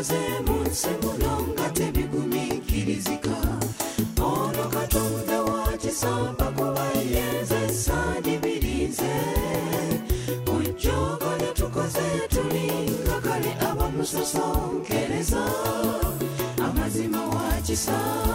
byakoze mu nsi muno nga tebigumiikirizika. Ono Katonda wa kisa mbakuba yenzesa nibirize. Ojjogo lye tukoze tulinga kale abamusosonkereza. Amazima wa kisa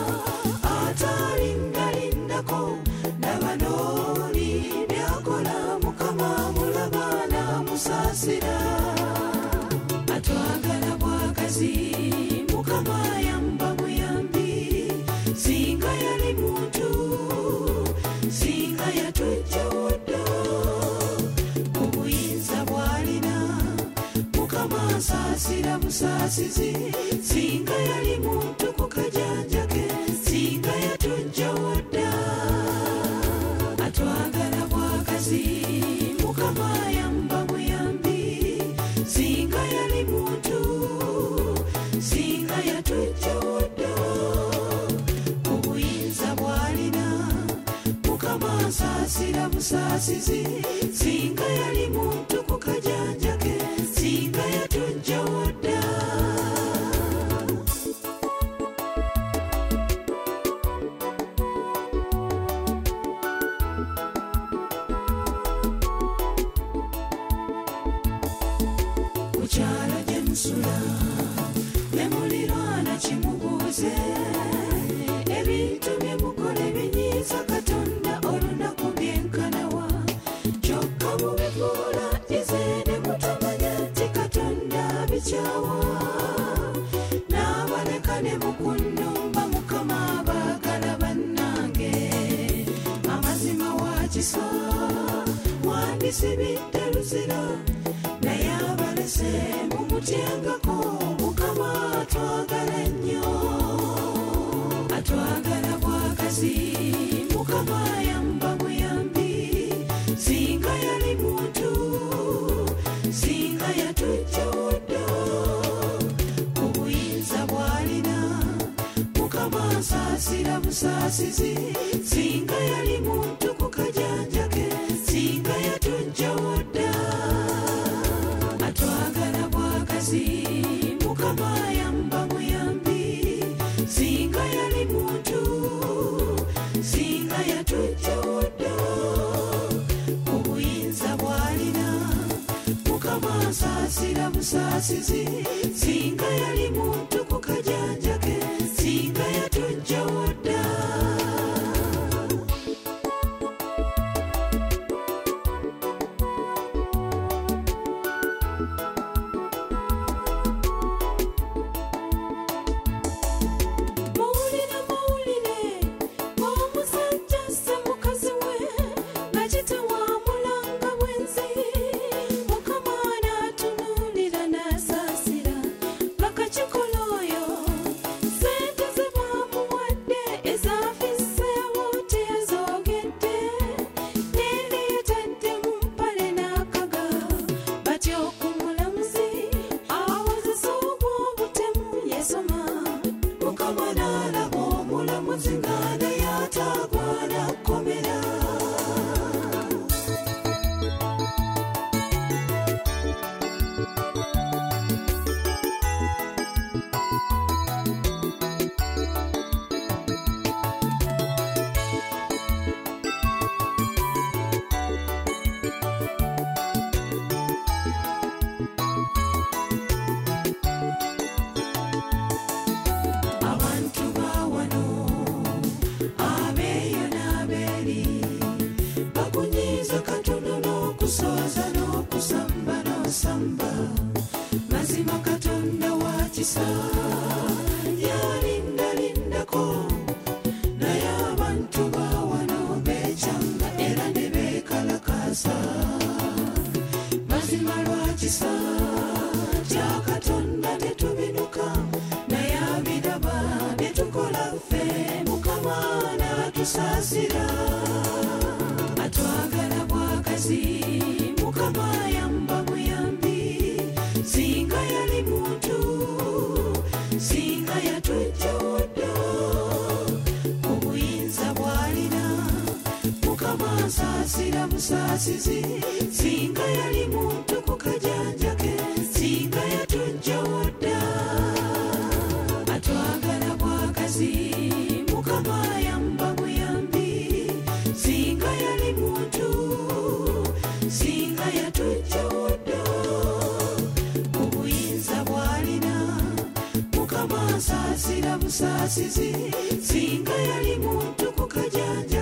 atalindalindako n'abanooli byakola Mukama mulaba n'amusaasira. Atwagala bwagazi Mukama yamba muyambi. Singa yali muntu singa yatujjawodda. Obuyinza bwalina Mukama asaasira busaasizi. Singa yali muntu ku kajanja ke singa yatujjawodda. Atwagala bwagazi Mukama yamba muyambi. Singa yali muntu singa yatujjawodda. Obuyinza bwalina Mukama asaasira busaasizi. Singa yali muntu ku kajanja ke singa yatujjawodda. Kukyala gye musula ne muliraana kimubuuze. Ebintu bye mukola ebinyiiza Katonda olunaku byenkanawa. Kyokka mubifuula ize ne mutamanya nti Katonda abikyawa. N'abaleka ne mukunnumba Mukama abaagala bannange. Amazima wa kisa wandisibidde luzira. Naye abalese mumutyengako Mukama atwagala nnyo. Atwagala bwagazi Mukama yamba muyambi. Singa yali muntu singa yatujjawodda. Obuyinza bwalina Mukama asaasira busaasizi. Singa yali muntu ku kajanja ke singa yatujjawodda. Atwagala bwagazi Mukama yamba muyambi. Singa yali muntu singa yatujjawodda. Obuyinza bwalina Mukama asaasira busaasizi. Singa yali muntu ku kajanja ke singa yatujjawodda. Mazima Katonda wa kisa yalindalindako. Naye abantu bawano bekyanga era ne beekalakaasa. Mazima lwa kisa kya Katonda tetubinuka. Naye abiraba bye tukola ffe Mukama n'atusaasira. Atwagala bwagazi Mukama yamba muyambi. Singa yali muntu singa yatujjawodda. Obuyinza bwalina Mukama asaasira busaasizi. Singa yali muntu ku kajanja ke singa yatujjawodda. mukama asaasira busaasizi singa yali muntu ku kajanja